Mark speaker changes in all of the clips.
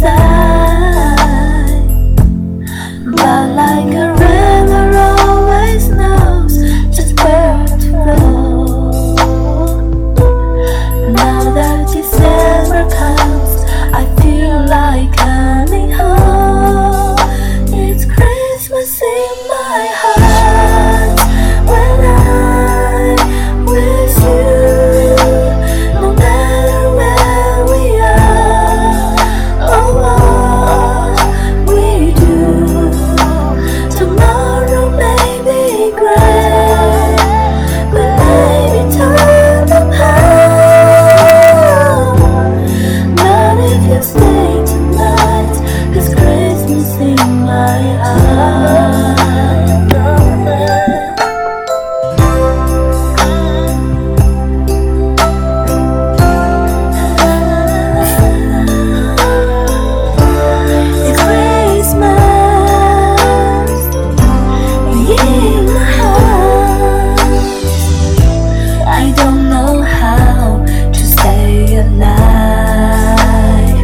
Speaker 1: inside. But like a river always knows just where to flow. Now that December comes, I feel like coming home. It's Christmas in my heart when I'm with you. No matter where we are or what we do, tomorrow may be gray, but maybe turn apart. But if you stay tonight, 'cause Christmas in my heart. It's Christmas in my heart. I don't know how to stay alive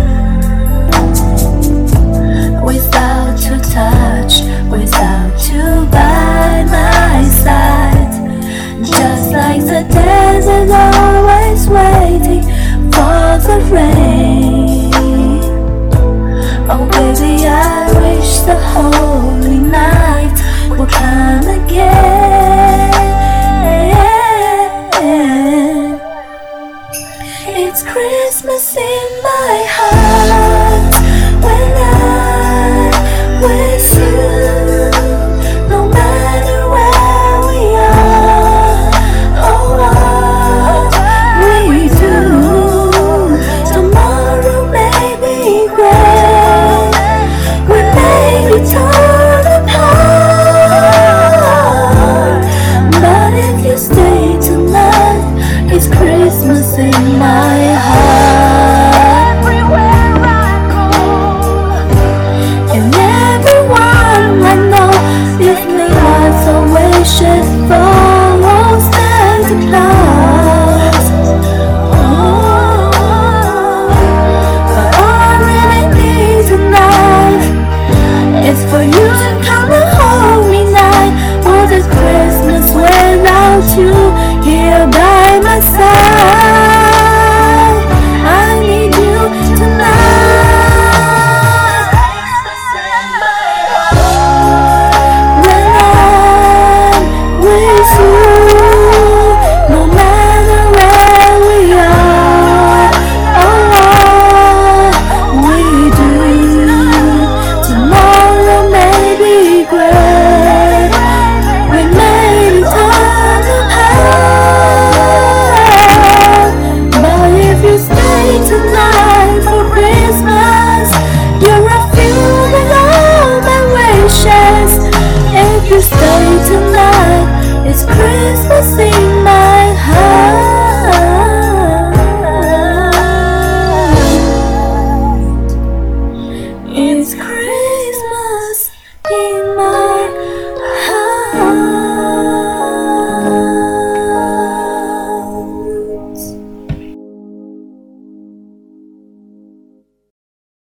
Speaker 1: without your touch, without you by my side. Just like the desert always waiting for the rain. Oh baby, I wish the holy night would come again. It's Christmas in my